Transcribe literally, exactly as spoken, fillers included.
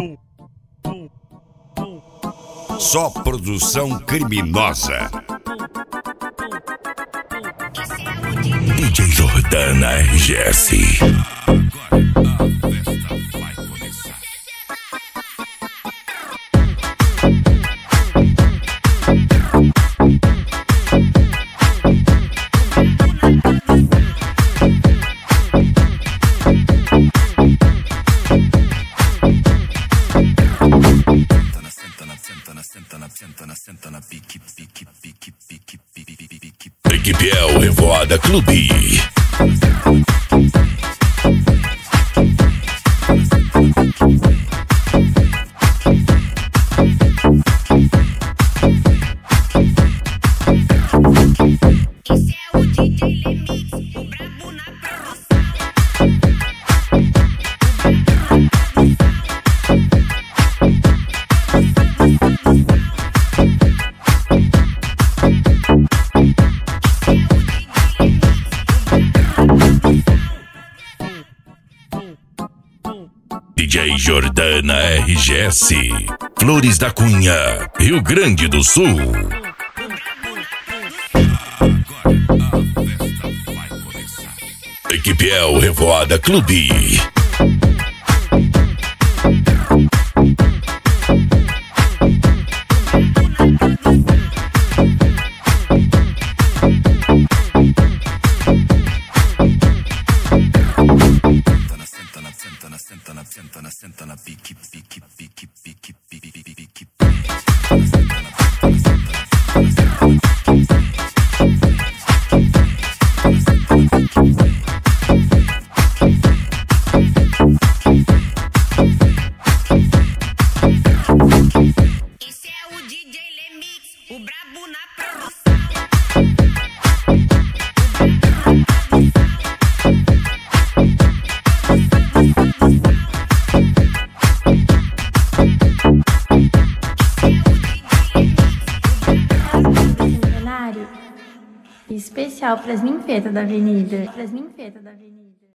Só produção criminosa. D J Jordana R G S. Equipe é o Revoada Clube. Esse é o D J Lemix, o brabo na produção. D J Jordana R G S, Flores da Cunha, Rio Grande do Sul. Equipe é o Revoada Clube. Senta na pique, pique, pique, pique, pique, pique. Esse é o D J Lemix, o brabo na produção. Especial para as ninfetas da avenida. Para as ninfetas da avenida.